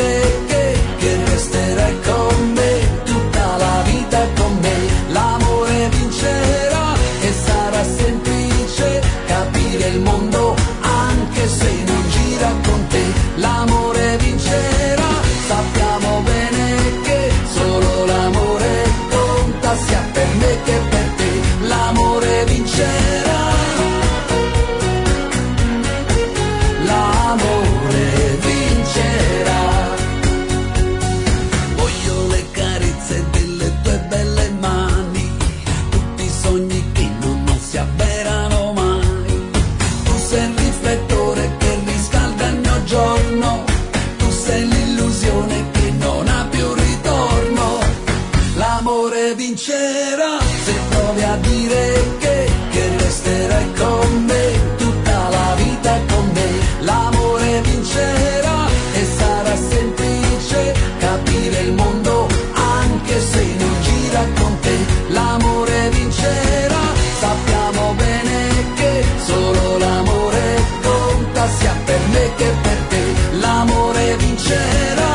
dire che resterai con me tutta la vita con me. L'amore vincerà e sarà semplice capire il mondo anche se non gira con te. L'amore vincerà, sappiamo bene che solo l'amore conta, sia per me che per te. L'amore vincerà, l'amore vincerà. Voglio le carezze delle tue belle mani, tutti i sogni che non si avverano mai. Tu sei il riflettore che riscalda il mio giorno, tu sei l'illusione che non ha più ritorno. L'amore vincerà se provi a dire che resterai con me tutta la vita con me. L'amore vincerà e sarà semplice capire il mondo anche se non gira con te. L'amore vincerà, sappiamo bene che solo l'amore conta, sia per me che per te. L'amore vincerà,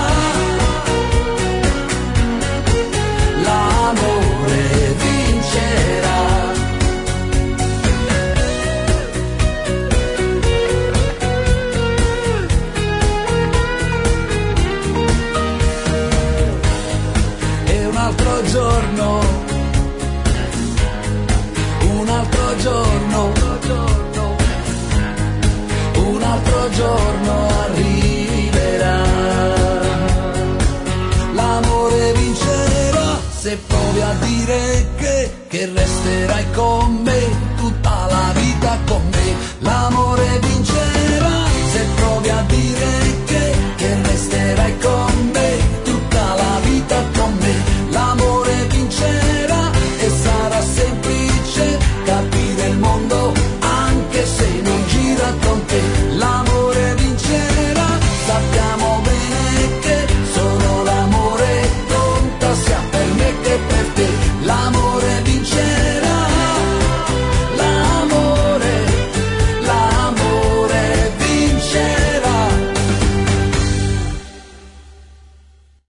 l'amore vincerà. E un altro giorno, un altro giorno, un altro giorno arriverà. L'amore vincerà se provi a dire che resterai con me